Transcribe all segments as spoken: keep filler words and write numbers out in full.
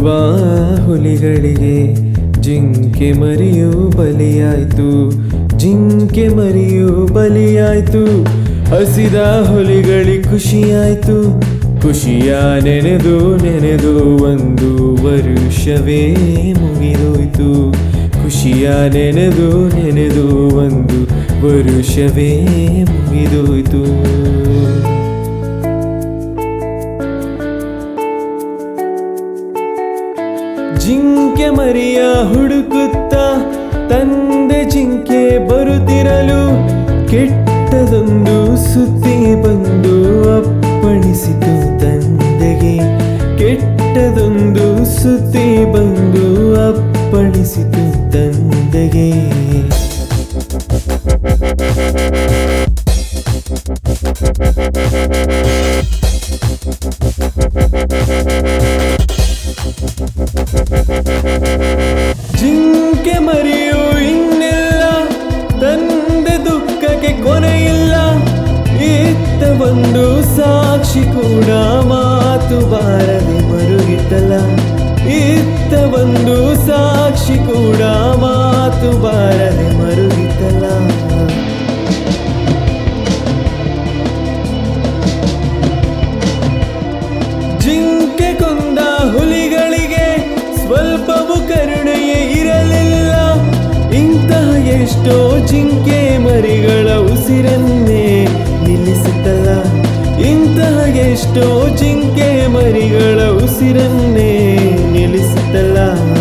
ಹಸಿದಿರುವ ಹುಲಿಗಳಿಗೆ ಜಿಂಕೆ ಮರಿಯು ಬಲಿಯಾಯ್ತು, ಜಿಂಕೆ ಮರಿಯು ಬಲಿಯಾಯ್ತು. ಹಸಿದ ಹುಲಿಗಳಿಗೆ ಖುಷಿಯಾಯ್ತು, ಖುಷಿಯ ನೆನೆದು ನೆನೆದು ಒಂದು ವರುಷವೇ ಮುಗಿದೋಯ್ತು. ಖುಷಿಯ ನೆನೆದು ನೆನೆದು ಒಂದು ವರುಷವೇ ಮುಗಿದೋಯ್ತು. ಜಿಂಕೆ ಮರಿಯ ಹುಡುಕುತ್ತ ತಂದೆ ಜಿಂಕೆ ಬರುತ್ತಿರಲು ಕೆಟ್ಟದೊಂದು ಸುದ್ದಿ ಬಂದು ಅಪ್ಪಣಿಸಿತು ತಂದೆಗೆ. ಕೆಟ್ಟದೊಂದು ಸುದ್ದಿ ಬಂದು ಅಪ್ಪಣಿಸಿತು ತಂದೆಗೆ. ಜಿಂಕೆ ಮರಿಯು ಇನ್ನಿಲ್ಲ, ತಂದೆ ದುಃಖಕ್ಕೆ ಕೊನೆಯಿಲ್ಲ. ಇತ್ತ ಒಂದು ಸಾಕ್ಷಿ ಕೂಡ ಮಾತು ಬಾರದೆ ಮರುಗಿತಲ್ಲ. ಇತ್ತ ಒಂದು ಸಾಕ್ಷಿ ಕೂಡ ಮಾತು ಬಾರದೆ ಮರುಗಿತಲ್ಲ. ಜಿಂಕೆ ಕೊಂದ ಹುಲಿಗಳಿಗೆ ಸ್ವಲ್ಪವೂ ಕರುಣೆಯೇ ಇರಲಿಲ್ಲ. ಇಂತಹ ಎಷ್ಟೋ ಜಿಂಕೆ ಮರಿಗಳ ಉಸಿರನ್ನೇ ನಿಲ್ಲಿಸುತ್ತಲ್ಲ. ಇಂತಹ ಎಷ್ಟೋ ಜಿಂಕೆ ಮರಿಗಳ ಉಸಿರನ್ನೇ ನಿಲ್ಲಿಸುತ್ತಲ್ಲ.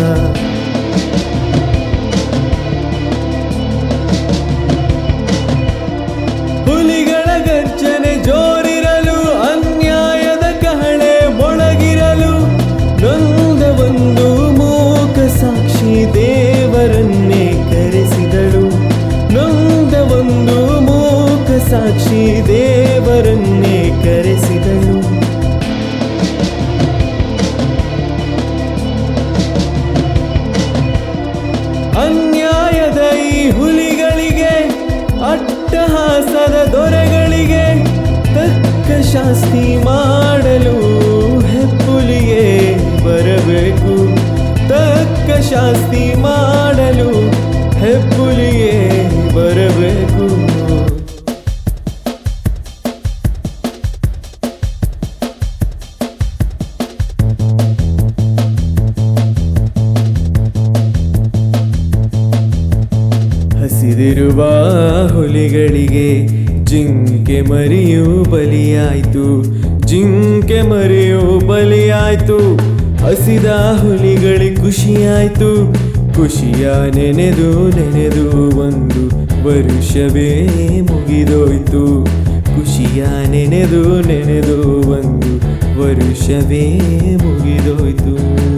ಹುಲಿಗಳ ಗರ್ಜನೆ ಜೋರಿರಲು, ಅನ್ಯಾಯದ ಕಹಳೆ ಮೊಳಗಿರಲು, ನೊಂದ ಒಂದು ಮೂಕ ಸಾಕ್ಷಿ ದೇವರನ್ನೇ ಕರೆಸಿದಳು. ನೊಂದ ಒಂದು ಮೂಕ ಸಾಕ್ಷಿ ದೇವರನ್ನೇ ಕರೆಸಿದಳು. ಅನ್ಯಾಯದ ಈ ಹುಲಿಗಳಿಗೆ, ಅಟ್ಟಹಾಸದ ದೊರೆಗಳಿಗೆ ತಕ್ಕ ಶಾಸ್ತಿ ಮಾಡಲು ಹೆಪ್ಪುಲಿಗೆ ಬರಬೇಕು. ತಕ್ಕ ಶಾಸ್ತಿ ಮಾಡಲು ಹೆಪ್ಪುಲಿಗೆ ಬರಬೇಕು. ಹಸಿದಿರುವ ಹುಲಿಗಳಿಗೆ ಜಿಂಕೆ ಮರಿಯು ಬಲಿಯಾಯ್ತು, ಜಿಂಕೆ ಮರಿಯು ಬಲಿಯಾಯ್ತು. ಹಸಿದ ಹುಲಿಗಳಿಗೆ ಖುಷಿಯಾಯ್ತು, ಖುಷಿಯ ನೆನೆದು ನೆನೆದು ಒಂದು ವರುಷವೇ ಮುಗಿದೋಯ್ತು. ಖುಷಿಯ ನೆನೆದು ನೆನೆದು ಒಂದು ವರುಷವೇ ಮುಗಿದೋಯ್ತು.